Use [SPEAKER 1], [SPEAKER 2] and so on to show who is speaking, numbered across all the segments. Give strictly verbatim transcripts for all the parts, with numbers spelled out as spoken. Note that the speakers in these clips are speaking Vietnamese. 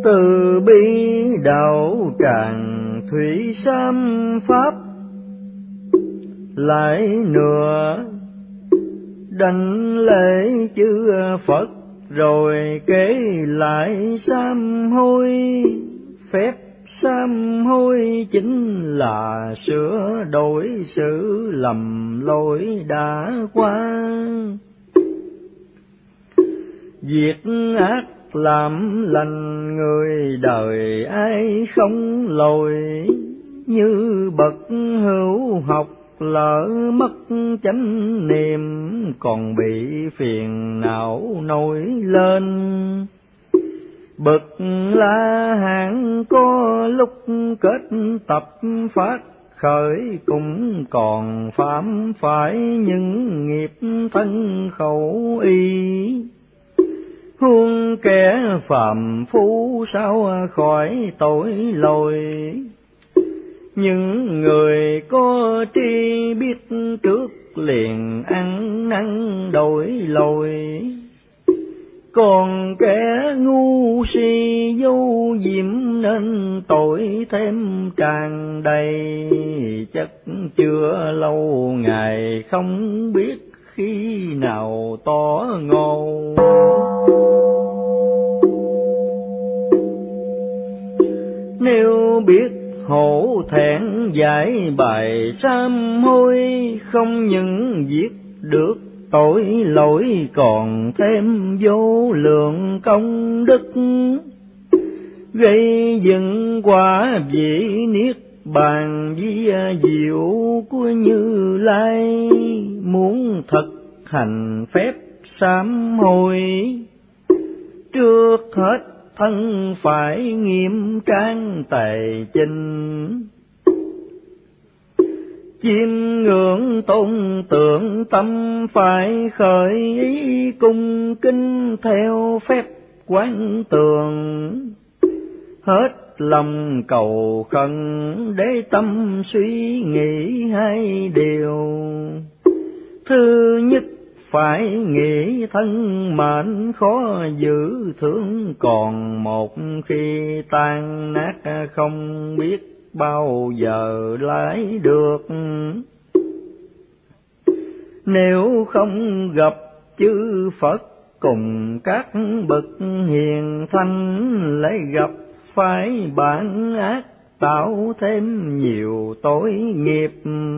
[SPEAKER 1] từ bi đạo tràng thủy sam pháp, lại nữa đảnh lễ chư Phật, rồi kể lại sám hối. Phép sám hối chính là sửa đổi sự lầm lỗi đã qua. Việc ác làm lành người đời ai không lồi, như bậc hữu học lỡ mất chánh niệm, còn bị phiền não nổi lên. Bậc La Hán có lúc kết tập phát khởi, cũng còn phạm phải những nghiệp thân khẩu ý. Huống kẻ phàm phu sao khỏi tội lỗi, những người có tri biết trước liền ăn năn đổi lỗi. Còn kẻ ngu si vô diệm nên tội thêm tràn đầy, chắc chưa lâu ngày không biết khi nào tỏ ngộ. Nếu biết hổ thẹn giải bài sám hối, không những giết được tội lỗi, còn thêm vô lượng công đức, gây dựng quả vị niết bàn vi diệu của Như Lai. Muốn thực hành phép sám hối, trước hết thân phải nghiêm trang tề chinh. Chiêm ngưỡng tôn tượng tâm phải khởi ý, cung kính theo phép quán tường. Hết lòng cầu khẩn để tâm suy nghĩ hai điều. Thứ nhất phải nghĩ thân mệnh khó giữ thương, còn một khi tan nát không biết bao giờ lấy được. Nếu không gặp chư Phật cùng các bậc hiền thánh, lấy gặp phải bản ác tạo thêm nhiều tội nghiệp,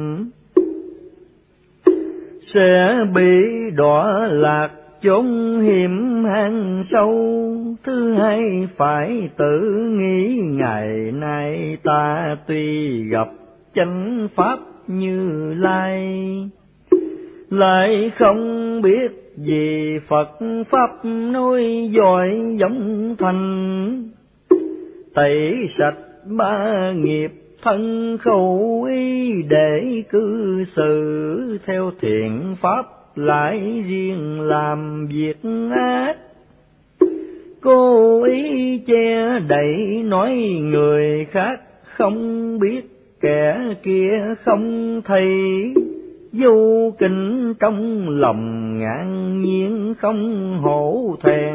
[SPEAKER 1] sẽ bị đọa lạc chốn hiểm hang sâu. Thứ hai phải tự nghĩ ngày nay ta tuy gặp chánh pháp Như Lai, lại không biết gì Phật pháp nói giỏi giống thành. Tẩy sạch ba nghiệp thân khẩu ý, để cư xử theo thiện pháp, lại riêng làm việc ác. Cố ý che đậy nói người khác không biết, kẻ kia không thấy. Vô kính trong lòng ngạn nhiên không hổ thẹn.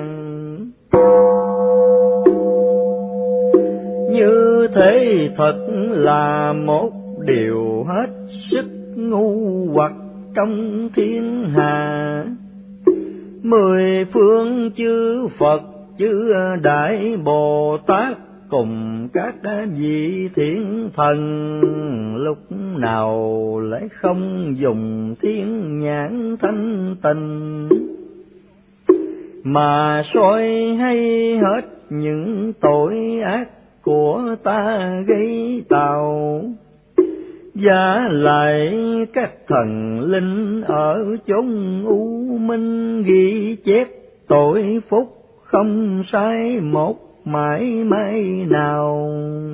[SPEAKER 1] Như thế thật là một điều hết sức ngu hoặc trong thiên hạ. Mười phương chư Phật chư Đại Bồ Tát cùng các vị thiên thần, lúc nào lại không dùng thiên nhãn thanh tịnh, mà soi hay hết những tội ác của ta gây tạo. Và lại các thần linh ở chốn u minh ghi chép tội phúc không sai một mãi mãi nào.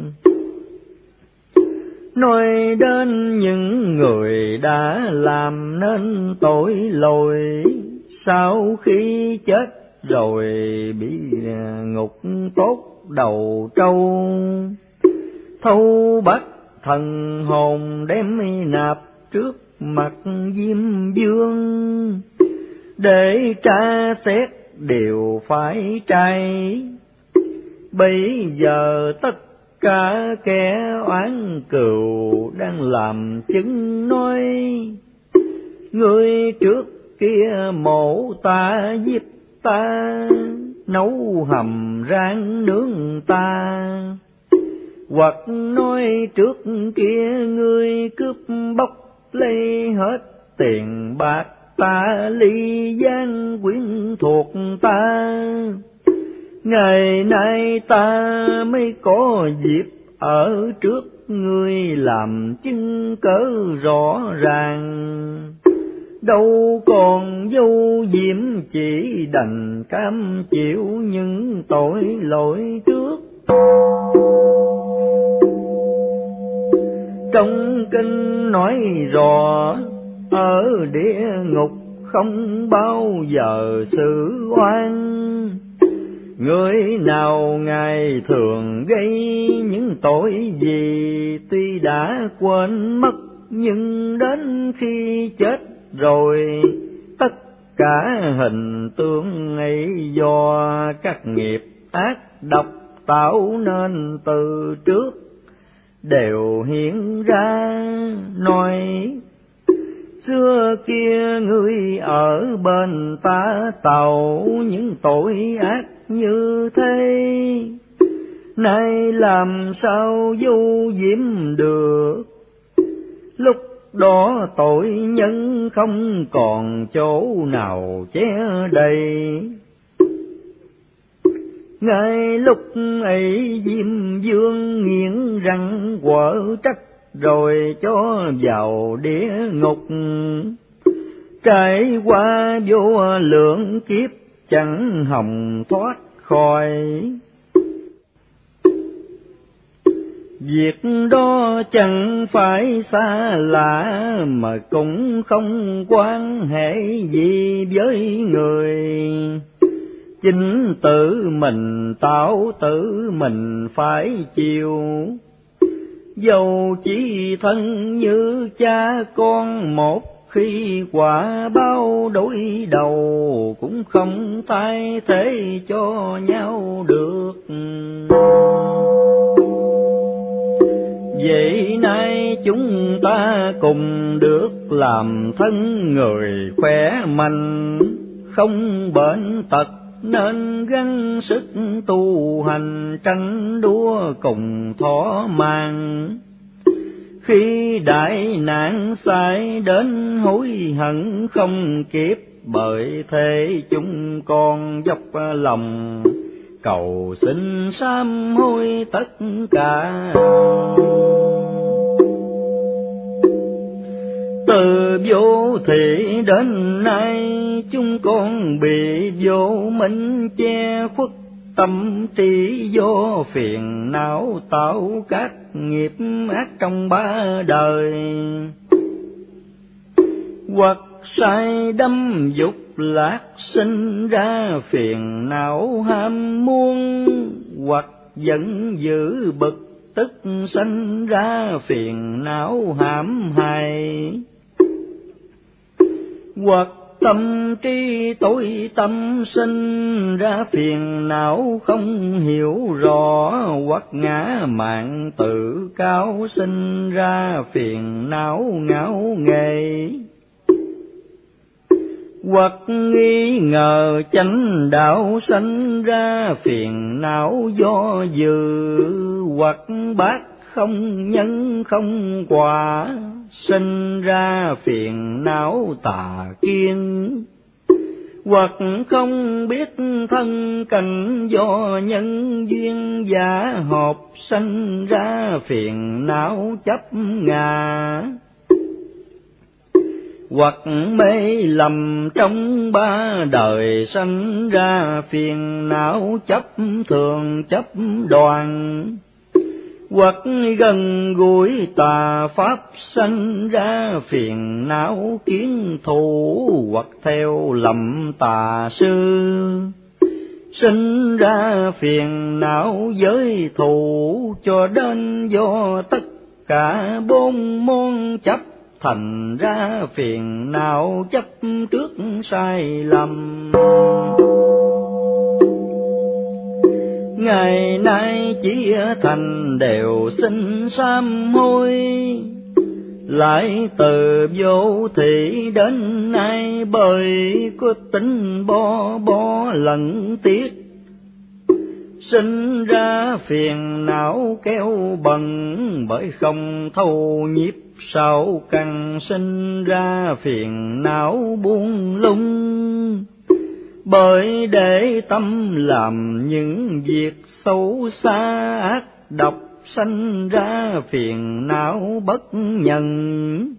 [SPEAKER 1] Nói đến những người đã làm nên tội lỗi, sau khi chết rồi bị ngục tốt đầu trâu, thâu bắt thần hồn đem nạp trước mặt Diêm Vương, để tra xét đều phải trai. bây giờ tất cả kẻ oán cừu đang làm chứng nói, ngươi trước kia mổ ta giết ta, nấu hầm rang nướng ta, hoặc nói trước kia ngươi cướp bóc lấy hết tiền bạc ta, ly gian quyến thuộc ta. Ngày nay ta mới có dịp ở trước ngươi làm chứng cớ rõ ràng, đâu còn vô diệm chỉ đành cam chịu những tội lỗi trước. Trong kinh nói rõ, ở địa ngục không bao giờ xử oan, người nào ngày thường gây những tội gì tuy đã quên mất, nhưng đến khi chết rồi tất cả hình tượng ấy do các nghiệp ác độc tạo nên từ trước đều hiện ra. Nói xưa kia ngươi ở bên ta tạo những tội ác như thế, nay làm sao vô diệm được, lúc đó tội nhân không còn chỗ nào che đầy. Ngay lúc ấy Diêm Vương nghiến răng quở trách, rồi cho vào địa ngục, trải qua vô lượng kiếp chẳng hòng thoát khỏi. Việc đó chẳng phải xa lạ, mà cũng không quan hệ gì với người. Chính tự mình tạo tự mình phải chịu, dầu chỉ thân như cha con một khi quả báo đối đầu, cũng không thay thế cho nhau được. Vậy nay chúng ta cùng được làm thân người khỏe mạnh, không bệnh tật, nên gắng sức tu hành tranh đua cùng thỏa mãn. Khi đại nạn xảy đến hối hận không kịp, bởi thế chúng con dốc lòng cầu xin sám hối tất cả. Từ vô thị đến nay chúng con bị vô minh che khuất tâm trí, do phiền não tạo các nghiệp ác trong ba đời, hoặc sai đắm dục lạc sinh ra phiền não ham muốn, hoặc giận dữ bực tức sinh ra phiền não hãm hại, hoặc tâm trí tối tâm sinh ra phiền não không hiểu rõ, hoặc ngã mạn tự cao sinh ra phiền não ngáo nghề, hoặc nghi ngờ chánh đạo sinh ra phiền não do dự, hoặc bác không nhân không quả sinh ra phiền não tà kiến, hoặc không biết thân cảnh do nhân duyên giả hợp sinh ra phiền não chấp ngã, hoặc mê lầm trong ba đời sinh ra phiền não chấp thường chấp đoàn, hoặc gần gũi tà pháp sinh ra phiền não kiến thủ, hoặc theo lầm tà sư sinh ra phiền não giới thù, cho đến do tất cả bốn môn chấp thành ra phiền não chấp trước ngày nay chỉ thành đều xin sám hối, lại từ vô thị đến nay bởi có tính bo bo lẫn tiếc, sinh ra phiền não kéo bần bởi không thâu nhiếp sao căn, sinh ra phiền não buông lung bởi để tâm làm những việc xấu xa ác độc, sanh ra phiền não bất nhân.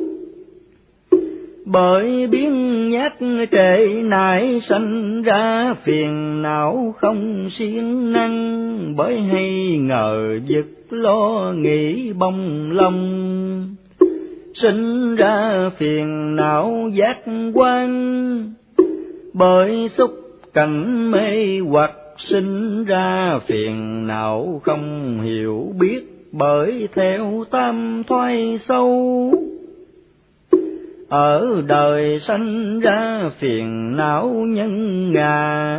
[SPEAKER 1] Bởi biến nhát trệ nại sanh ra phiền não không siêng năng, bởi hay ngờ vực lo nghĩ bông lông, sinh ra phiền não giác quan. Bởi xúc cảnh mê hoặc sinh ra phiền não không hiểu biết, bởi theo tam thoái sâu ở đời sanh ra phiền não nhân ngà.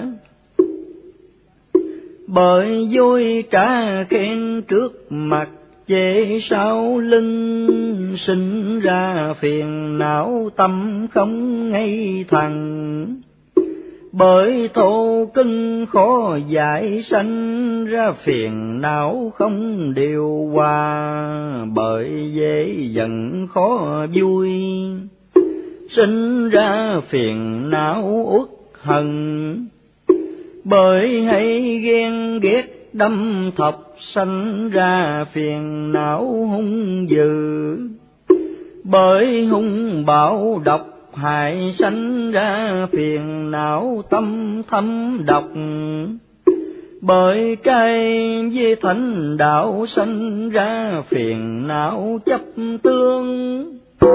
[SPEAKER 1] Bởi vui trả khen trước mặt chê sau lưng, sinh ra phiền não tâm không ngay thẳng. Bởi thô cưng khó giải sanh ra phiền não không điều hòa, bởi dễ giận khó vui sinh ra phiền não uất hận. Bởi hay ghen ghét đâm thọc sanh ra phiền não hung dữ, bởi hung bạo độc hại sanh ra phiền não tâm thâm độc. Bởi trai với thánh đạo sanh ra phiền não chấp tương,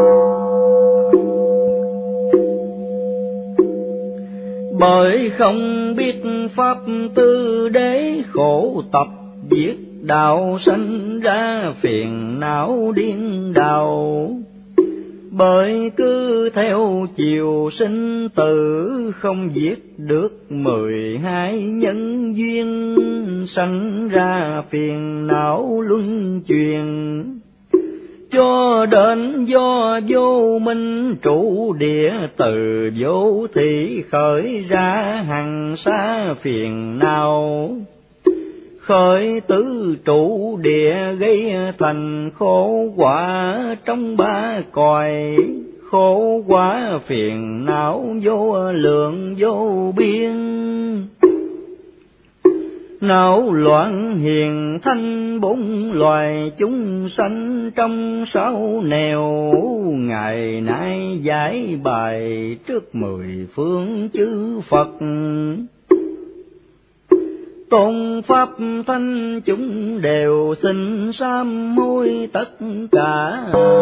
[SPEAKER 1] bởi không biết pháp tư đế khổ tập giết đạo sanh ra phiền não điên đảo. Bởi cứ theo chiều sinh tử không giết được mười hai nhân duyên, sanh ra phiền não luân truyền. Cho đến do vô minh trụ địa từ vô thị khởi ra hằng xa phiền não. Khởi tứ trụ địa gây thành khổ quả trong ba cõi, khổ quả phiền não vô lượng vô biên. Não loạn hiền thanh bốn loài chúng sanh trong sáu nẻo, ngày nay giải bài trước mười phương chư Phật. Tôn pháp thanh chúng đều xin sám hối tất cả.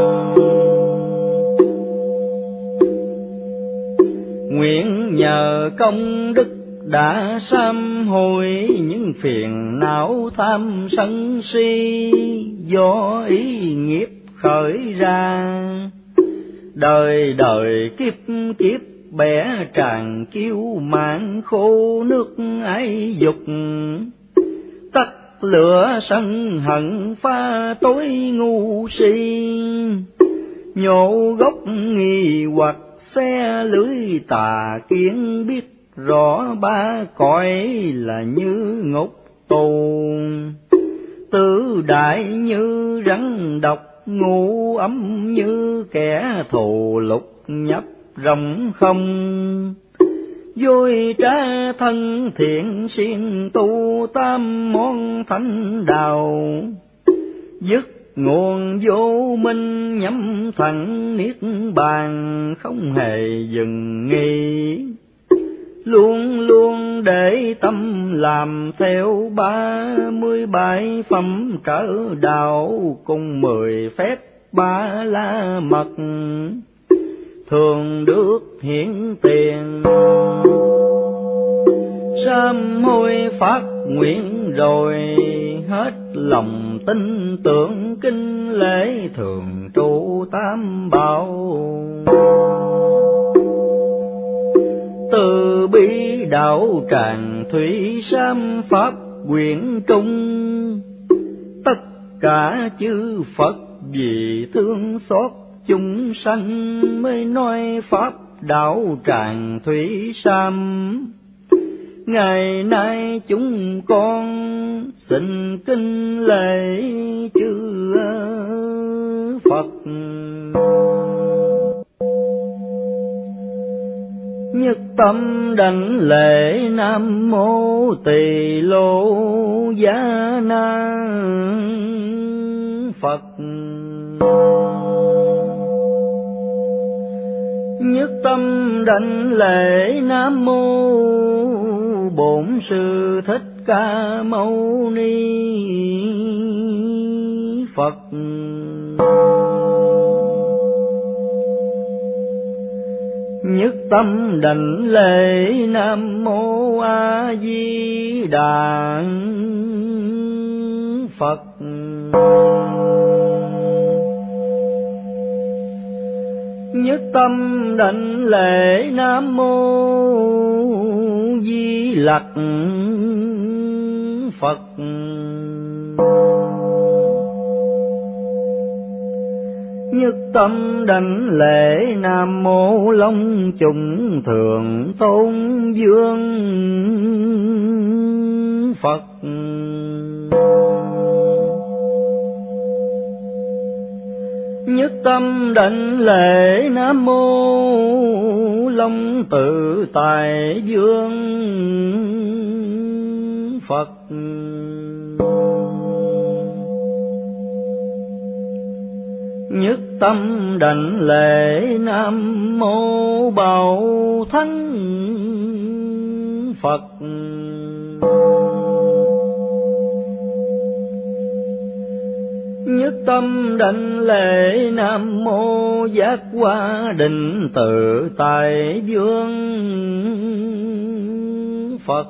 [SPEAKER 1] Nguyện nhờ công đức đã sám hối những phiền não tham sân si, do ý nghiệp khởi ra. Đời đời kiếp kiếp bẻ tràn kiêu mạn khô nước ái dục, tắt lửa sân hận pha tối ngu si. Nhổ gốc nghi hoặc xe lưới tà kiến, biết rõ ba cõi là như ngục tù. Tứ đại như rắn độc, ngu ấm như kẻ thù lục nhập rộng không. Vui trá thân thiện siêng tu tam môn thánh đạo, dứt nguồn vô minh nhắm thẳng niết bàn không hề dừng nghỉ. Luôn luôn để tâm làm theo ba mươi bảy phẩm trở đạo, cùng mười phép ba la mật thường được hiển tiền. Sám hối phát nguyện rồi hết lòng tin tưởng, kinh lễ thường trụ tam bảo. Từ bi đạo tràng thủy sám pháp quyển trung, tất cả chư Phật vì thương xót chúng sanh mới nói pháp đạo tràng thủy sam. Ngày nay chúng con xin kính lễ chư Phật. Nhất tâm đảnh lễ Nam Mô Tỳ Lô Giá Na Phật. Nhất tâm đảnh lễ Nam Mô Bổn Sư Thích Ca Mâu Ni Phật. Nhất tâm đảnh lễ Nam Mô A Di Đà Phật. Nhất tâm đảnh lễ Nam Mô Di Lặc Phật. Nhất tâm đảnh lễ Nam Mô Long Trùng Thượng Tôn Dương Phật. Nhất tâm đảnh lễ Nam Mô Long Tự Tài Dương Phật. Nhất tâm đảnh lễ Nam Mô Bảo Thắng Phật. Nhất tâm đảnh lễ Nam Mô Giác Hoa Định Tự Tại Dương Phật.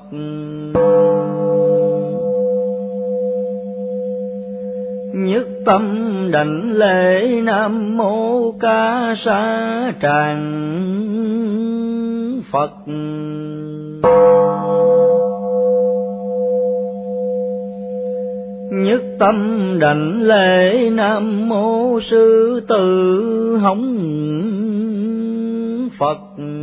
[SPEAKER 1] Nhất tâm đảnh lễ Nam Mô Ca Sa Tràng Phật. Nhất tâm đảnh lễ Nam Mô Sư Tử Hống Phật.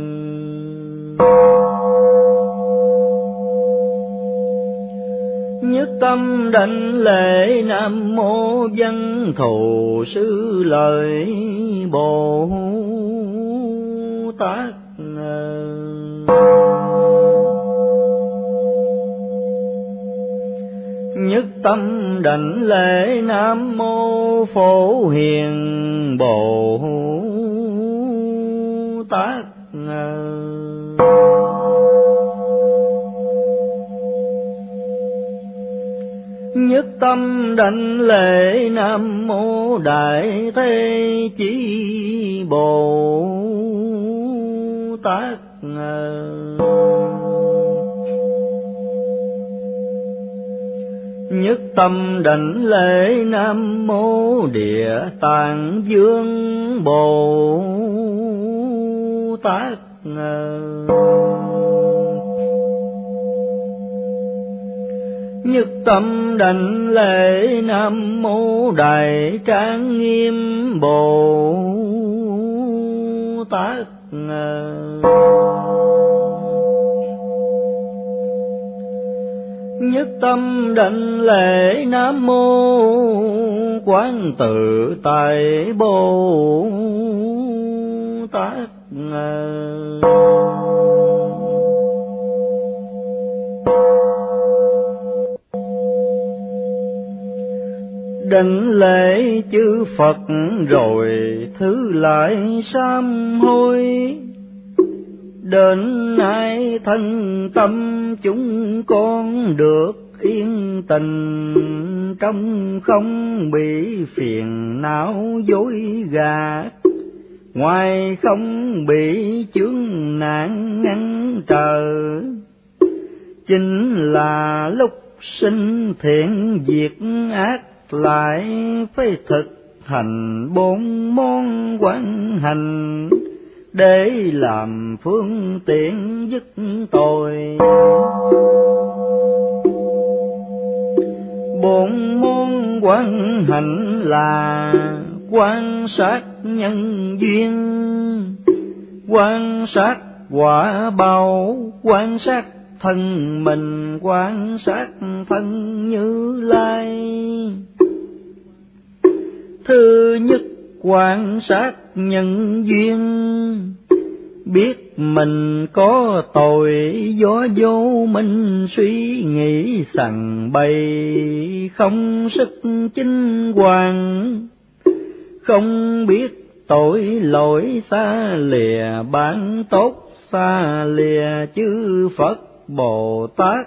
[SPEAKER 1] Nhất tâm đảnh lễ Nam Mô Văn Thù Sư Lợi Bồ Tát. Nhất tâm đảnh lễ Nam Mô Phổ Hiền Bồ Tát. Nhất tâm đảnh lễ Nam Mô Đại Thế Chí Bồ Tát. Nhất tâm đảnh lễ Nam Mô Địa Tạng Vương Bồ Tát. Nhất tâm đảnh lễ Nam Mô Đại Trang Nghiêm Bồ Tát. Nhất tâm đảnh lễ Nam Mô Quán Tự Tại Bồ Tát. Đảnh lễ chư Phật rồi thứ lại sám hối, đến nay thân tâm chúng con được yên tình, trong không bị phiền não dối gạt, ngoài không bị chướng nạn ngăn trở. Chính là lúc sinh thiện diệt ác, lại phải thực hành bốn món quán hành, để làm phương tiện dứt tội. quan hạnh là quan sát nhân duyên, quan sát quả báo, quan sát thân mình, quan sát thân Như Lai. Thứ nhất quan sát nhân duyên, biết mình có tội do vô minh suy nghĩ sằng bậy, không sức chính hoàng, không biết tội lỗi xa lìa bản tốt, xa lìa chư Phật Bồ Tát.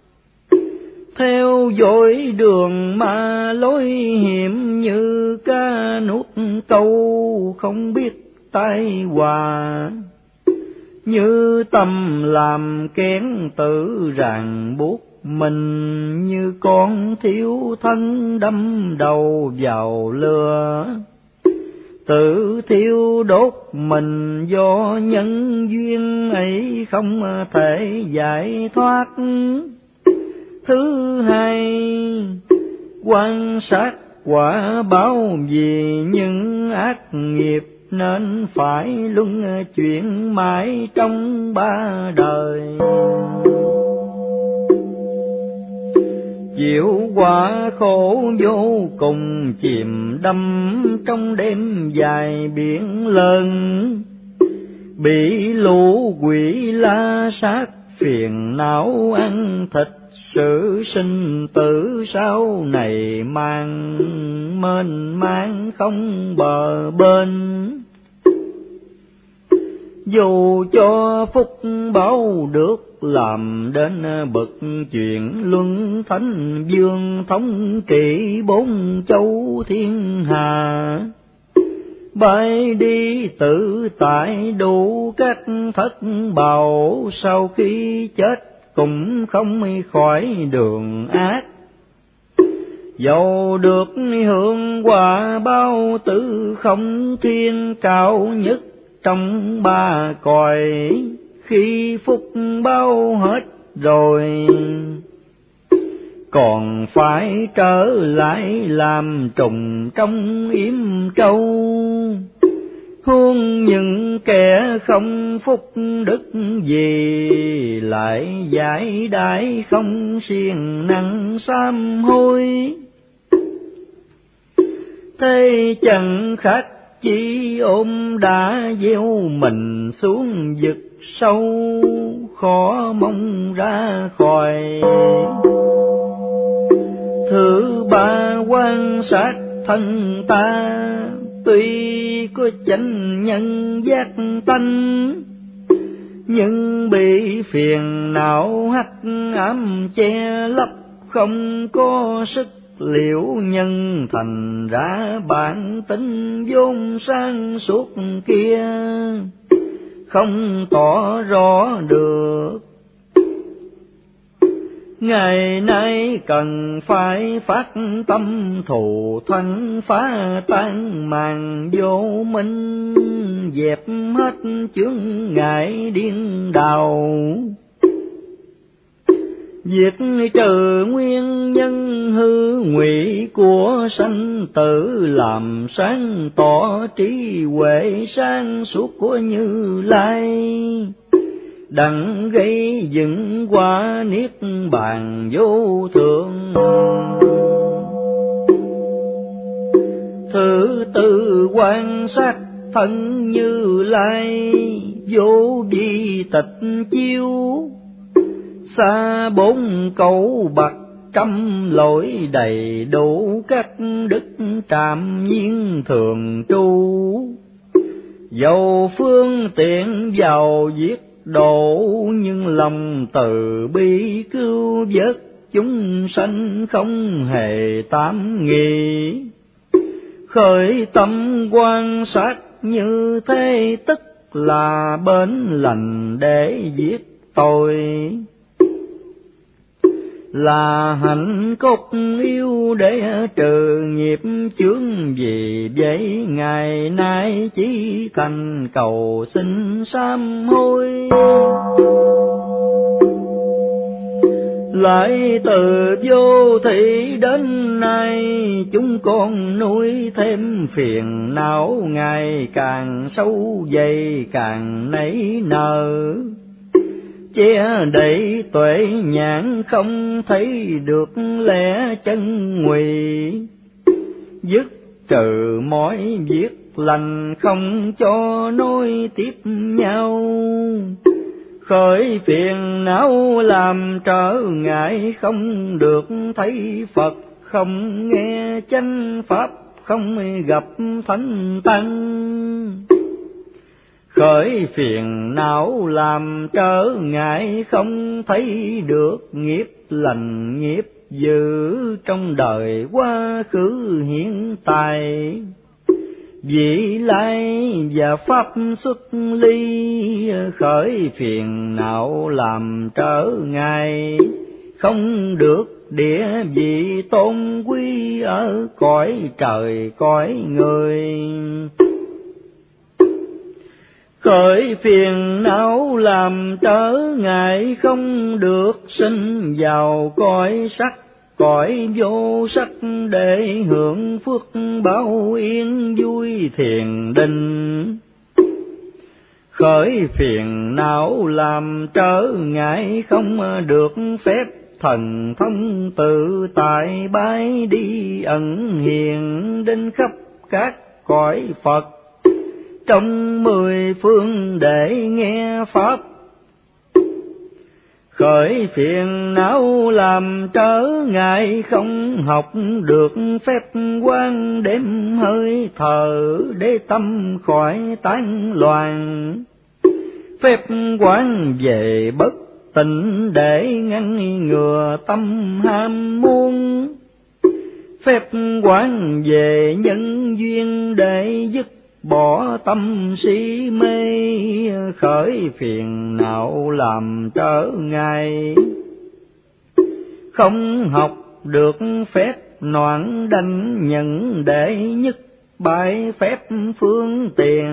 [SPEAKER 1] Theo dõi đường mà lối hiểm, như cá nuốt câu không biết tai họa, như tâm làm kén tự ràng buộc mình, như con thiếu thân đâm đầu vào lửa, tự thiêu đốt mình do nhân duyên ấy không thể giải thoát. Thứ hai quan sát quả báo, vì những ác nghiệp nên phải luân chuyển mãi trong ba đời. Chịu quả khổ vô cùng, chìm đắm trong đêm dài biển lớn, bị lũ quỷ la sát phiền não ăn thịt, sự sinh tử sau này mang mênh mang không bờ bên. Dù cho phúc báo được làm đến bậc chuyện luân thánh vương, thống trị bốn châu thiên hà, bay đi tự tại đủ các thất bảo, sau khi chết cũng không khỏi đường ác. Dầu được hưởng quả bao tử không thiên cao nhất trong ba cõi, khi phúc bao hết rồi còn phải trở lại làm trùng trong yếm trâu. Huống những kẻ không phúc đức gì, lại giải đãi không siêng năng sám hối. Thế chẳng khác chỉ ôm đã gieo mình xuống vực sâu, khó mong ra khỏi. Thứ ba quan sát thân ta, tuy có chánh nhân giác tánh, nhưng bị phiền não hắc ám che lấp, không có sức liễu nhân, thành ra bản tính vốn sáng suốt kia không tỏ rõ được. Ngày nay cần phải phát tâm thù thân, phá tan màn vô minh, dẹp hết chướng ngại điên đảo, diệt trừ nguyên nhân hư ngụy của sanh tử, làm sáng tỏ trí huệ sáng suốt của Như Lai, đặng gây dựng quả niết bàn vô thượng. Thứ tư quan sát thân Như Lai, vô vi tịch chiếu, xa bốn cấu bậc trăm lỗi, đầy đủ các đức trạm nhiên thường tru. Dầu phương tiện giàu giết độ, nhưng lòng từ bi cứu vớt chúng sanh không hề tám nghi. Khởi tâm quan sát như thế, tức là bến lành để giết tội, là hạnh cốt yêu để trừ nghiệp chướng. Vì vậy ngày nay chỉ thành cầu xin sám hối, Lại từ vô thị đến nay, chúng con nuôi thêm phiền não, ngày càng sâu dày càng nảy nở. Che đậy tuệ nhãn không thấy được lẽ chân ngụy, dứt trừ mọi việc lành không cho nối tiếp nhau. Khởi phiền não làm trở ngại, không được thấy Phật, không nghe chánh pháp, không gặp thánh tăng. Khởi phiền não làm trở ngại, không thấy được nghiệp lành nghiệp dữ trong đời quá khứ hiện tại. Vị lai và pháp xuất ly, khởi phiền não làm trở ngại, không được địa vị tôn quý ở cõi trời cõi người. Khởi phiền não làm trở ngại, không được sinh vào cõi sắc, cõi vô sắc để hưởng phước báo yên vui thiền định. Khởi phiền não làm trở ngại, không được phép thần thông tự tại bái đi ẩn hiện đến khắp các cõi Phật trong mười phương để nghe pháp. Khởi phiền não làm trở ngại, không học được phép quan đêm hơi thở để tâm khỏi tán loạn. Phép quán về bất tịnh để ngăn ngừa tâm ham muốn. Phép quán về nhân duyên để dứt bỏ tâm si mê. Khởi phiền não làm trở ngại, không học được phép noãn đảnh nhận để nhất bại phép phương tiện.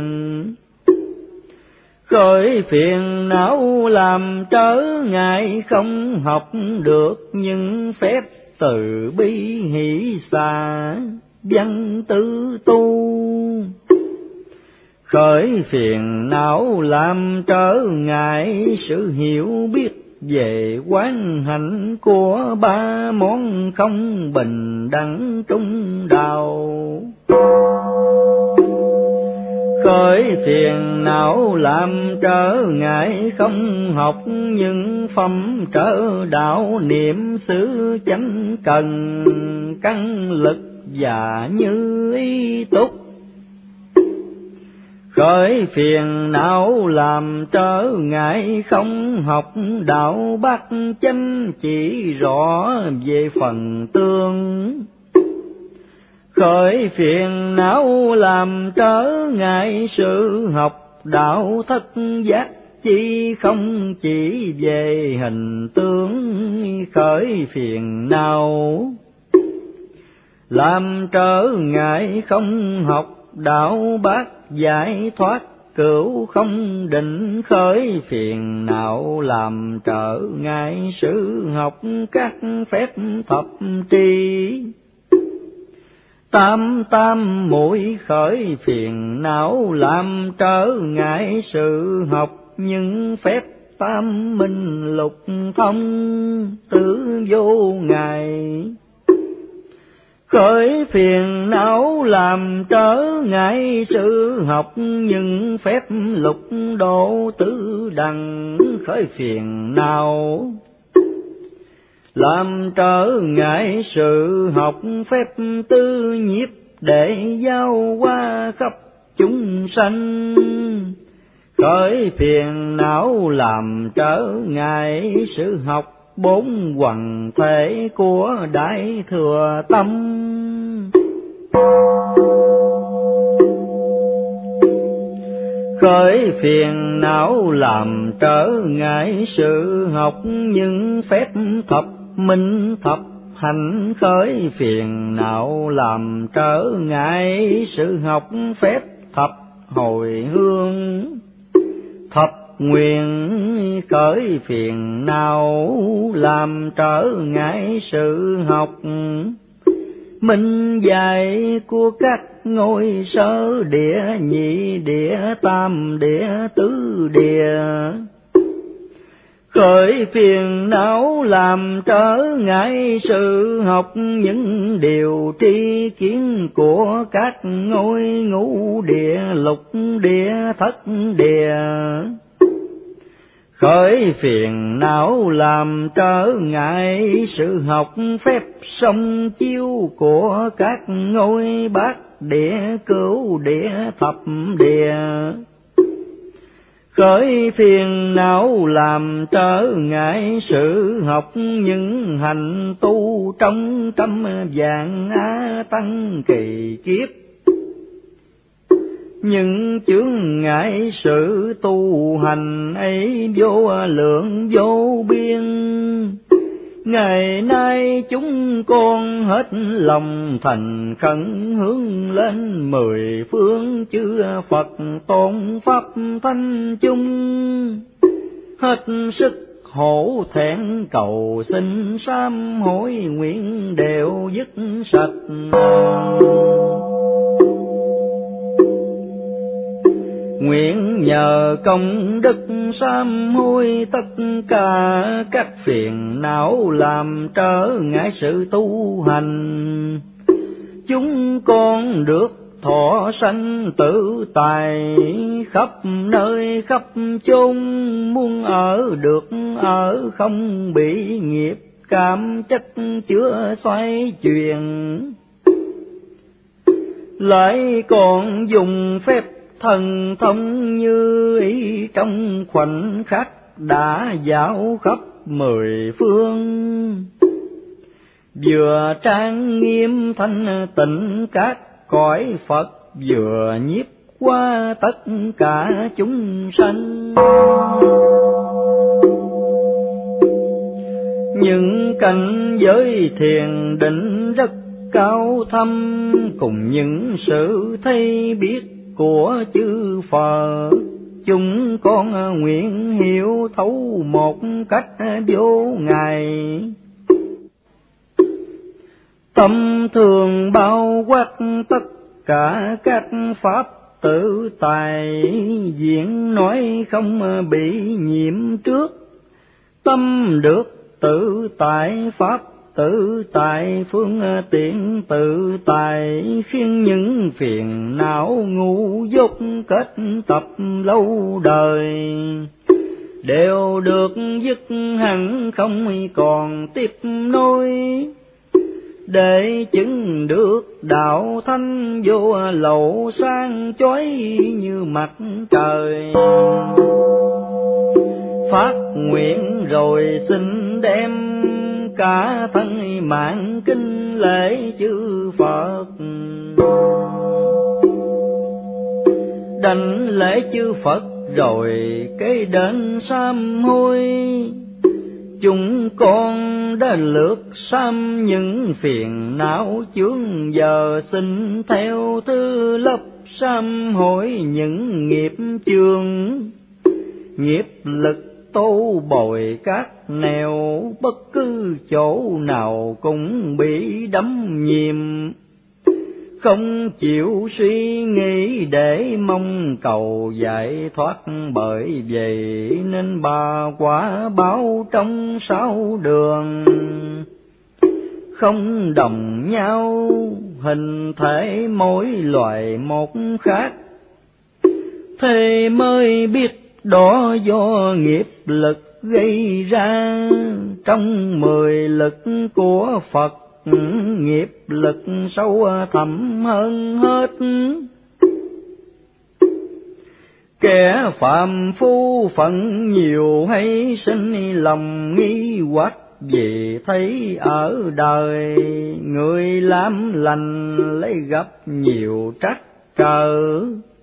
[SPEAKER 1] Khởi phiền não làm trở ngại, không học được những phép từ bi hỷ xả văn tư tu. Khởi phiền não làm trở ngại, sự hiểu biết về quán hạnh của ba món không bình đẳng trung đạo. Khởi phiền não làm trở ngại, không học những phẩm trở đạo niệm xứ chánh cần căn lực và như ý túc. Khởi phiền não làm trở ngại, không học đạo bát chánh chỉ rõ về phần tương. Khởi phiền não làm trở ngại, sự học đạo thất giác chi không chỉ về hình tướng. Khởi phiền não làm trở ngại, không học đạo bát giải thoát cửu không định. Khởi phiền não làm trở ngại, sự học các phép thập tri. Tam tam muội khởi phiền não làm trở ngại, sự học những phép tam minh lục thông tứ vô ngại. Khởi phiền não làm trở ngại, sự học những phép lục độ tứ đẳng. Khởi phiền não làm trở ngại, sự học phép tư nhiếp để giao qua khắp chúng sanh. Khởi phiền não làm trở ngại, sự học bốn hoằng thể của đại thừa tâm. Khởi phiền não làm trở ngại, sự học những phép thập minh thập hành. Khởi phiền não làm trở ngại, sự học phép thập hồi hương thập nguyện. Khởi phiền não làm trở ngại sự học. Minh dạy của các ngôi sơ địa, nhị địa, tam địa, tứ địa, khởi phiền não làm trở ngại sự học. Những điều tri kiến của các ngôi ngũ địa, lục địa, thất địa, khởi phiền não làm trở ngại sự học. Phép song chiếu của các ngôi bát địa, cửu địa, thập địa, khởi phiền não làm trở ngại sự học. Những hành tu trong trăm vạn á tăng kỳ kiếp, những chướng ngại sự tu hành ấy vô lượng vô biên. Ngày nay chúng con hết lòng thành khẩn, hướng lên mười phương chư Phật tôn pháp thanh chung, hết sức hổ thẹn cầu xin sám hối, nguyện đều dứt sạch. Nguyện nhờ công đức sám hối tất cả các phiền não làm trở ngại sự tu hành. Chúng con được thọ sanh tự tại, khắp nơi khắp chốn muốn ở được ở, không bị nghiệp cảm chất chứa xoay chuyển. Lại còn dùng phép thần thông như ý, trong khoảnh khắc đã dạo khắp mười phương. Vừa trang nghiêm thanh tịnh các cõi Phật, vừa nhiếp qua tất cả chúng sanh. Những cảnh giới thiền định rất cao thâm, cùng những sự thấy biết của chư Phật, chúng con nguyện hiểu thấu một cách vô ngại. Tâm thường bao quát tất cả các pháp tự tại, diễn nói không bị nhiễm trước. Tâm được tự tại, pháp tự tại, phương tiện tự tại, khiến những phiền não ngu dốt kết tập lâu đời đều được dứt hẳn, không còn tiếp nối. Để chứng được đạo thanh vô lậu sáng chói như mặt trời. Phát nguyện rồi xin đem cả thân mạng kinh lễ chư Phật, đảnh lễ chư Phật rồi kế đến sám hối. Chúng con đã lược sám những phiền não chướng, giờ xin theo thứ lớp sám hối những nghiệp chướng. Nghiệp lực tô bồi các nẻo, bất cứ chỗ nào cũng bị đắm chìm. Không chịu suy nghĩ để mong cầu giải thoát, bởi vậy nên ba quả báo trong sáu đường không đồng nhau, hình thể mỗi loài một khác. Thế mới biết đó do nghiệp lực gây ra, trong mười lực của Phật nghiệp lực sâu thẳm hơn hết. Kẻ phạm phu phận nhiều hay sinh lòng nghi hoặc, vì thấy ở đời người làm lành lấy gặp nhiều trắc trở.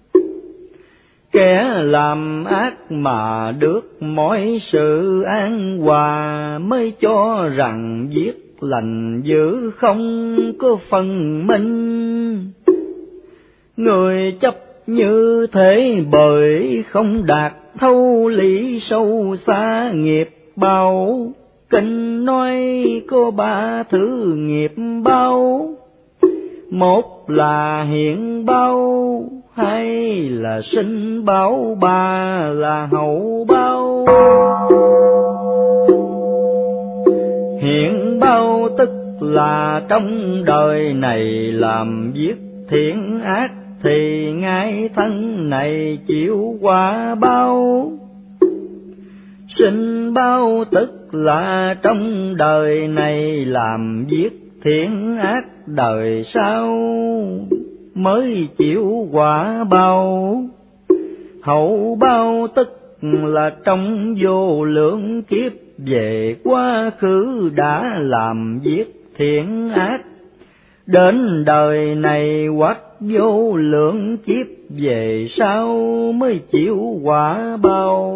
[SPEAKER 1] Kẻ làm ác mà được mọi sự an hòa, mới cho rằng giết lành dữ không có phần minh. Người chấp như thế bởi không đạt thấu lý sâu xa nghiệp báo, kinh nói có ba thứ nghiệp báo, một là hiện báo, hai là sinh báo, ba là hậu báo. Hiện báo tức là trong đời này làm việc thiện ác thì ngay thân này chịu quả báo. Sinh báo tức là trong đời này làm việc thiện ác, đời sau mới chịu quả báo. Hậu báo tức là trong vô lượng kiếp về quá khứ đã làm việc thiện ác, đến đời này hoặc vô lượng kiếp về sau mới chịu quả báo.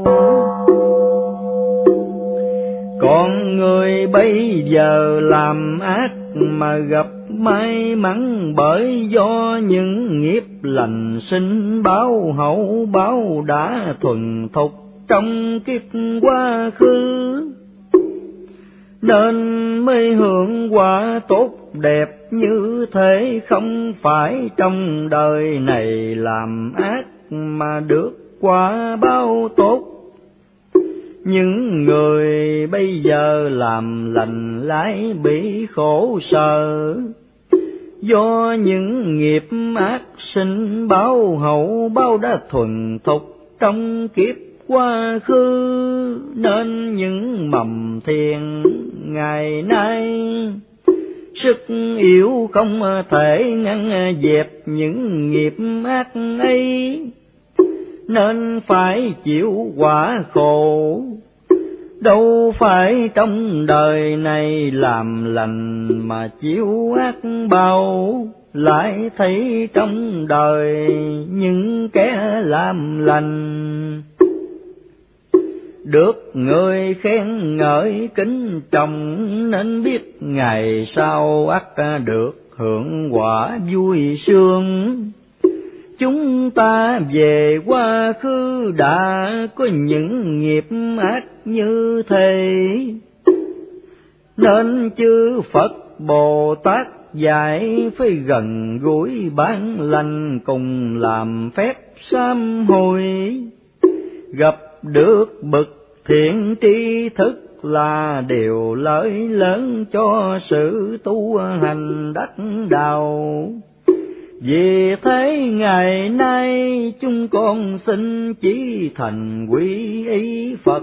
[SPEAKER 1] Còn người bây giờ làm ác mà gặp may mắn, bởi do những nghiệp lành sinh báo, hậu báo đã thuần thục trong kiếp quá khứ, nên mới hưởng quả tốt đẹp như thế. Không phải trong đời này làm ác mà được quả báo tốt. Những người bây giờ làm lành lại bị khổ sở, do những nghiệp ác sinh báo, hậu báo đã thuần thục trong kiếp quá khứ, nên những mầm thiền ngày nay sức yếu không thể ngăn dẹp những nghiệp ác ấy, nên phải chịu quả khổ. Đâu phải trong đời này làm lành mà chịu ác báo, lại thấy trong đời những kẻ làm lành được người khen ngợi kính trọng, nên biết ngày sau ắt được hưởng quả vui sướng. Chúng ta về quá khứ đã có những nghiệp ác như thế, nên chư Phật Bồ Tát dạy phải gần gũi bán lành, cùng làm phép sám hối. Gặp được bậc thiện tri thức là điều lợi lớn cho sự tu hành đắc đạo. Vì thế ngày nay chúng con xin chí thành quy y Phật,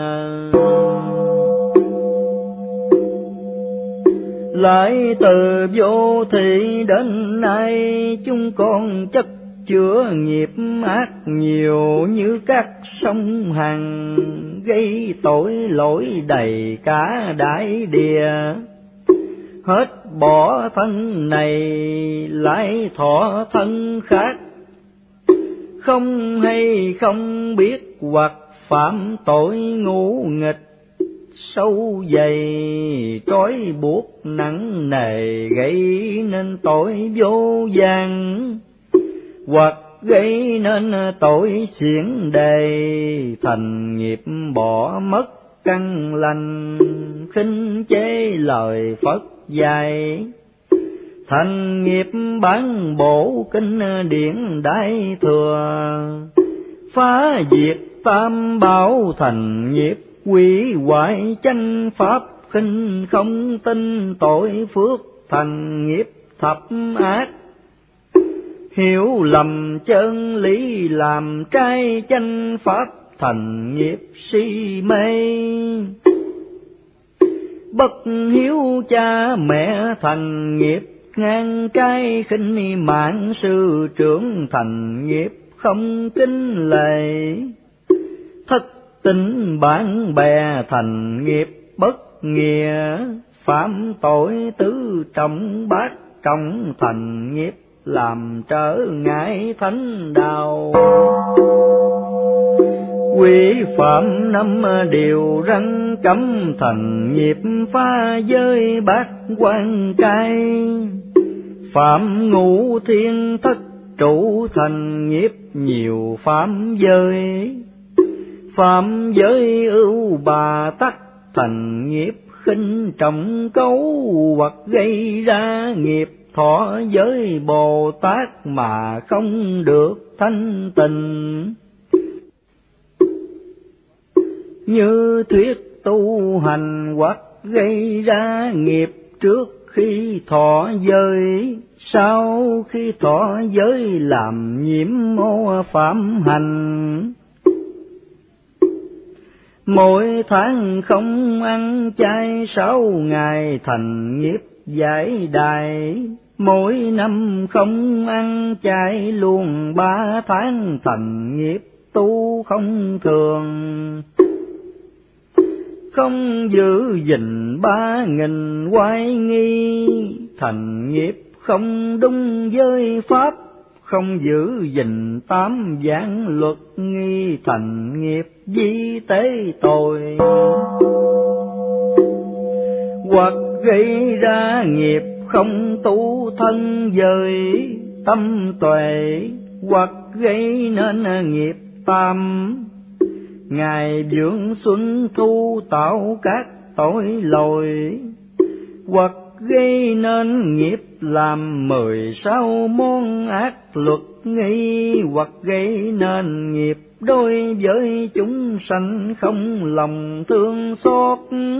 [SPEAKER 1] lại từ vô thị đến nay chúng con chất chứa nghiệp ác nhiều như các sông Hằng, gây tội lỗi đầy cả đại địa. Hết bỏ thân này lại thọ thân khác, không hay không biết hoặc phạm tội ngũ nghịch, sâu dày trói buộc nặng nề, gây nên tội vô gian, hoặc gây nên tội xiển đề, thành nghiệp bỏ mất căn lành, khinh chế lời Phật dạy, thành nghiệp bán bổ kinh điển đại thừa, phá diệt tam bảo, thành nghiệp quỷ hoại chánh pháp, khinh không tin tội phước, thành nghiệp thập ác, hiểu lầm chân lý làm trái chánh pháp, thành nghiệp si mê. Bất hiếu cha mẹ thành nghiệp ngang trái, khinh mạng sư trưởng thành nghiệp không kính lệ, thất tình bạn bè thành nghiệp bất nghĩa, phạm tội tứ trọng bát trọng thành nghiệp làm trở ngại thánh đạo. Quy phạm năm điều răn cấm, thành nghiệp phá giới bát quan trai, phạm ngũ thiên thất trụ thành nghiệp nhiều phạm giới, phạm giới ưu bà tắc thành nghiệp khinh trọng cấu, hoặc gây ra nghiệp thọ giới Bồ Tát mà không được thanh tịnh. Như thuyết tu hành hoặc gây ra nghiệp trước khi thọ giới, sau khi thọ giới làm nhiễm ô phạm hành. Mỗi tháng không ăn chay sáu ngày thành nghiệp giải đài, mỗi năm không ăn chay luôn ba tháng thành nghiệp tu không thường. Không giữ gìn ba nghìn oai nghi thành nghiệp không đúng với pháp, không giữ gìn tám vạn luật nghi thành nghiệp vi tế tội. Hoặc gây ra nghiệp không tu thân giới tâm tuệ, hoặc gây nên nghiệp tam ngày dưỡng xuân thu tạo các tội lỗi, hoặc gây nên nghiệp làm mười sáu món ác luật nghi, hoặc gây nên nghiệp đối với chúng sanh không lòng thương xót,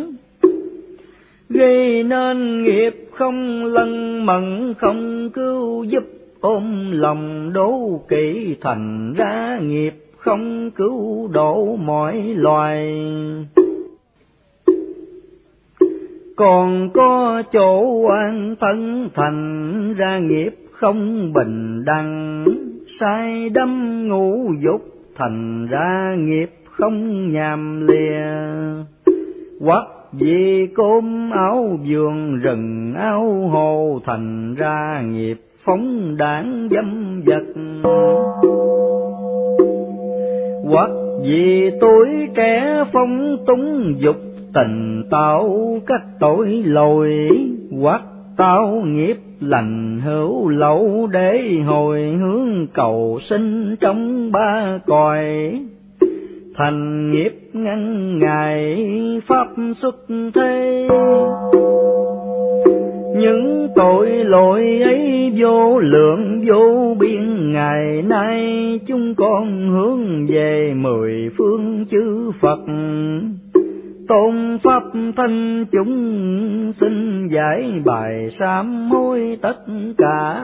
[SPEAKER 1] gây nên nghiệp không lân mẫn không cứu giúp, ôm lòng đố kỵ thành ra nghiệp không cứu độ mọi loài. Còn có chỗ an thân thành ra nghiệp không bình đẳng, sai đắm ngũ dục thành ra nghiệp không nhàm lìa. Hoặc vì cơm áo vườn rừng áo hồ thành ra nghiệp phóng đảng dâm vật. Hoặc vì tuổi trẻ phóng túng dục tình tạo các tội lỗi, hoặc tạo nghiệp lành hữu lậu để hồi hướng cầu sinh trong ba cõi, thành nghiệp ngăn ngại pháp xuất thế. Những tội lỗi ấy vô lượng vô biên, ngày nay chúng con hướng về mười phương chư Phật, tôn pháp thanh chúng xin giải bài sám hối tất cả.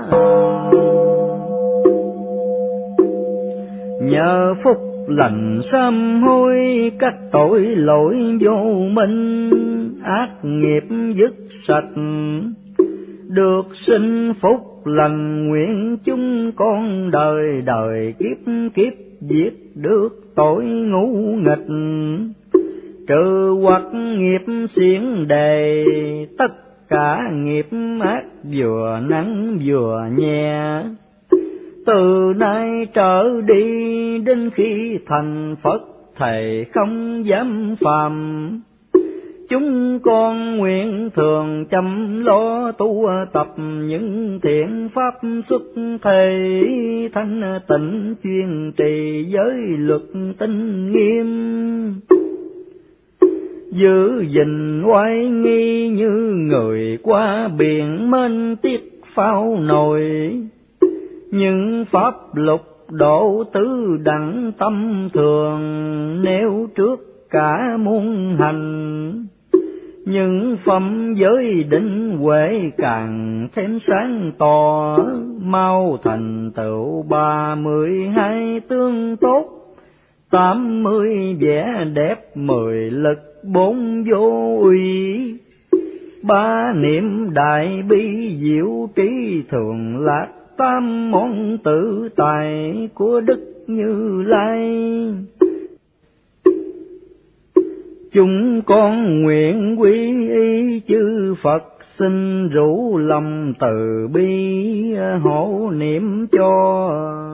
[SPEAKER 1] Nhờ phúc lành sám hối các tội lỗi vô minh, ác nghiệp dứt sạch, được sinh phúc lành nguyện chúng con đời đời kiếp kiếp diệt được tội ngũ nghịch. Trừ hoặc nghiệp xiển đề, tất cả nghiệp ác vừa nặng vừa nhẹ, từ nay trở đi đến khi thành Phật thầy không dám phàm. Chúng con nguyện thường chăm lo tu tập những thiện pháp xuất thầy, thanh tịnh chuyên trì giới luật tinh nghiêm, giữ gìn oai nghi như người qua biển mênh tiết phao nổi. Những pháp lục độ tứ đẳng tâm thường nêu trước cả muôn hành, những phẩm giới định huệ càng thêm sáng tỏ, mau thành tựu ba mươi hai tương tốt, tám mươi vẻ đẹp, mười lực bốn vô uy, ba niệm đại bi diệu trí thường lạc, tam món tự tài của Đức Như Lai. Chúng con nguyện quy y chư Phật, xin rủ lòng từ bi hộ niệm cho.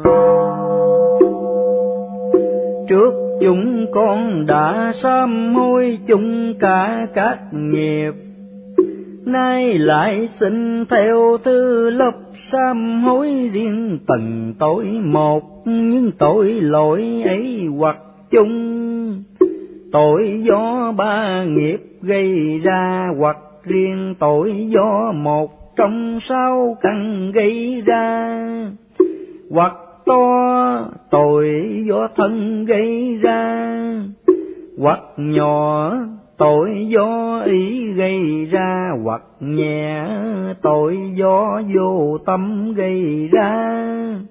[SPEAKER 1] Trước chúng con đã sám hối chung cả các nghiệp, nay lại xin theo thứ lớp sám hối riêng từng tội một. Những tội lỗi ấy hoặc chung tội do ba nghiệp gây ra, hoặc riêng tội do một trong sáu căn gây ra, hoặc to tội do thân gây ra, hoặc nhỏ tội do ý gây ra, hoặc nhẹ tội do vô tâm gây ra,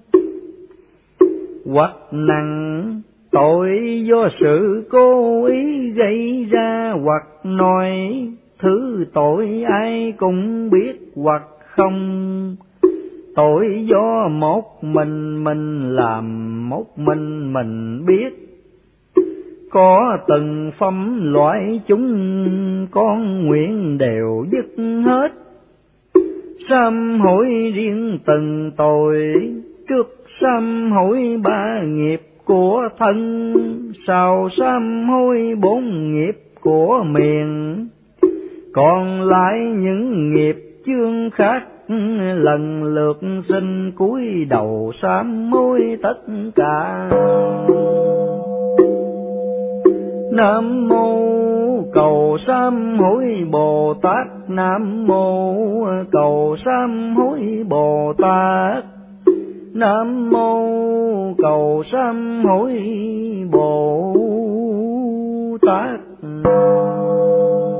[SPEAKER 1] hoặc nặng tội do sự cố ý gây ra, hoặc nói thứ tội ai cũng biết, hoặc không tội do một mình mình làm, một mình mình biết. Có từng phẩm loại chúng con nguyện đều dứt hết, sám hối riêng từng tội, trước sám hối ba nghiệp của thân, sau sám hối bốn nghiệp của miệng. Còn lại những nghiệp chướng khác lần lượt xin cúi đầu sám hối tất cả. Nam mô cầu sám hối Bồ Tát, Nam mô cầu sám hối Bồ Tát, Nam mô cầu sám hối Bồ Tát.